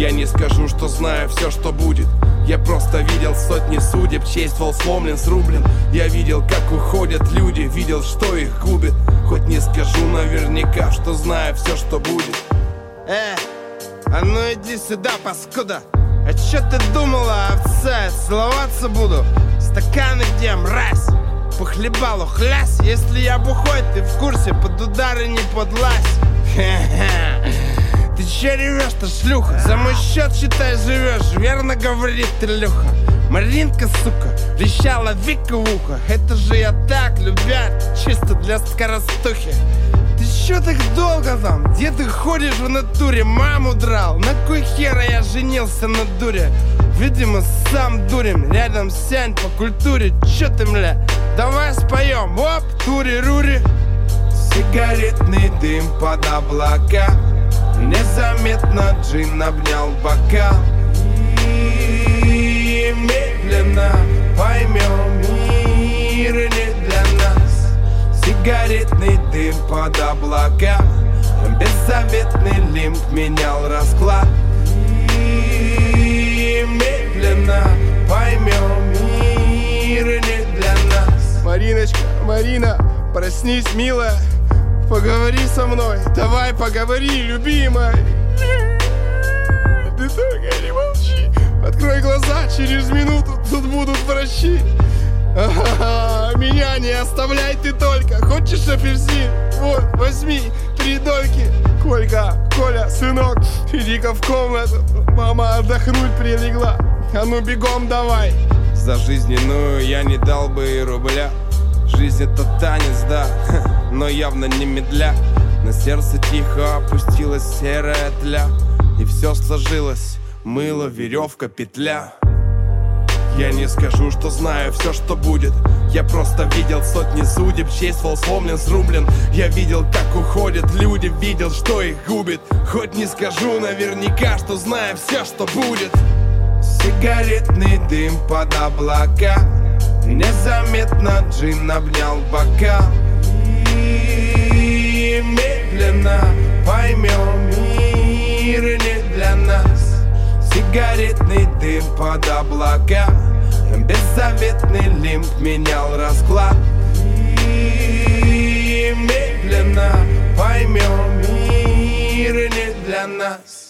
Я не скажу, что знаю все, что будет. Я просто видел сотни судеб, чей ствол сломлен, срублен. Я видел, как уходят люди, видел, что их губит. Хоть не скажу наверняка, что знаю все, что будет. А ну иди сюда, паскуда. А чё ты думала, овца? Я целоваться буду? Стаканы где, мразь? По хлебалу хлясь. Если я бухой, ты в курсе, под удары не подлазь. Ты че ревешь-то, шлюха? За мой счет, считай, живешь. Верно говорит Илюха. Маринка, сука, вещала Вика в ухо. Это же я так, любят, чисто для скоростухи. Ты чё так долго там? Где ты ходишь в натуре? Маму драл? На кой хера я женился на дуре? Видимо, сам дурим. Рядом сядь по культуре. Чё ты, мля? Давай споем. Оп, тури-рури. Сигаретный дым под облака. Незаметно джин обнял бокал. И медленно поймем, мир не для нас. Сигаретный дым под облака. Беззаветный лимб менял расклад. И медленно поймем, мир не для нас. Мариночка, Марина, проснись, милая. Поговори со мной, давай поговори, любимая. Ты только не молчи. Открой глаза, через минуту тут будут врачи. Меня не оставляй ты только. Хочешь апельсин? Вот, возьми 3 дольки. Колька, Коля, сынок, иди-ка в комнату. Мама отдохнуть прилегла. А ну бегом давай. За жизненную я не дал бы и рубля. Жизнь это танец, да, но явно не медля. На сердце тихо опустилась серая тля. И все сложилось, мыло, веревка, петля. Я не скажу, что знаю все, что будет. Я просто видел сотни судеб, чей ствол сломлен, срублен. Я видел, как уходят люди, видел, что их губит. Хоть не скажу наверняка, что знаю все, что будет. Сигаретный дым под облака. Незаметно джин обнял бокал. И медленно поймем, мир не для нас. Сигаретный дым под облака. Беззаветный лимб менял расклад. И медленно поймем, мир не для нас.